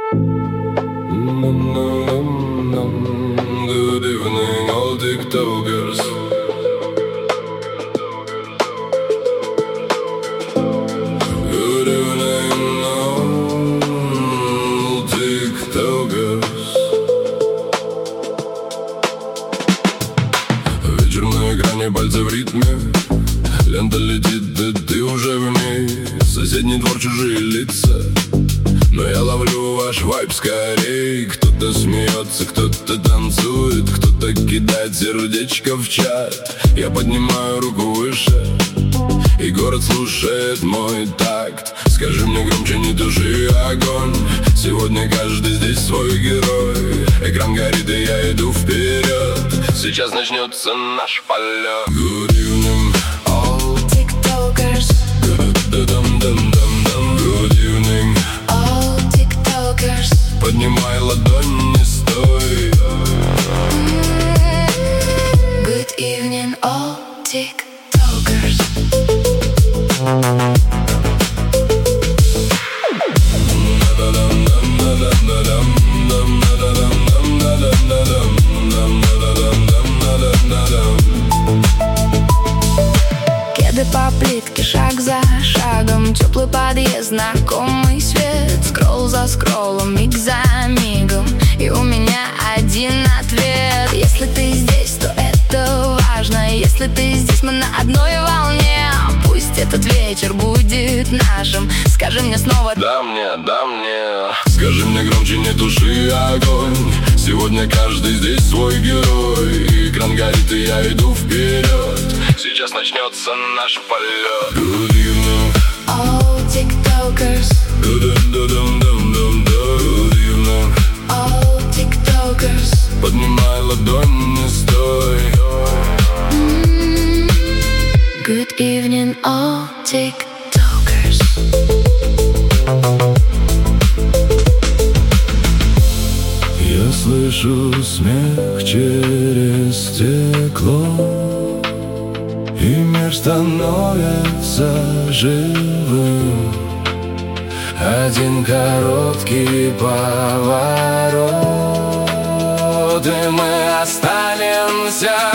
Good evening, all TikTokers. Good evening, all TikTokers. Вечер на экране, пальцы в ритме. Лента летит, да ты уже в ней. Соседний двор, чужие лица, но я ловлю ваш вайб скорей. Кто-то смеется, кто-то танцует, кто-то кидает сердечко в чат. Я поднимаю руку выше, и город слушает мой такт. Скажи мне громче, не туши огонь. Сегодня каждый здесь свой герой. Экран горит, и я иду вперед. Сейчас начнется наш полет. Good evening, all TikTokers. Good evening, All TikTokers. поднимай ладонь, не стой. Good evening, all TikTokers. Кеды по плитке, шаг за шагом, теплый подъезд, знакомый свет. Скролл за скроллом, миг за мигом, и у меня один ответ. Если ты здесь, то это важно. Если ты здесь, мы на одной волне. Пусть этот вечер будет нашим. Скажи мне снова: да мне, да мне. Скажи мне громче, не туши огонь. Сегодня каждый здесь свой герой. Экран горит, и я иду вперед. Сейчас начнется наш полет. Good evening, all TikTokers. Good evening, All TikTokers. поднимай ладонь, не стой. Good evening, all TikTokers. Я слышу смех через стекло, и мир становится живым. Один короткий поворот, и мы останемся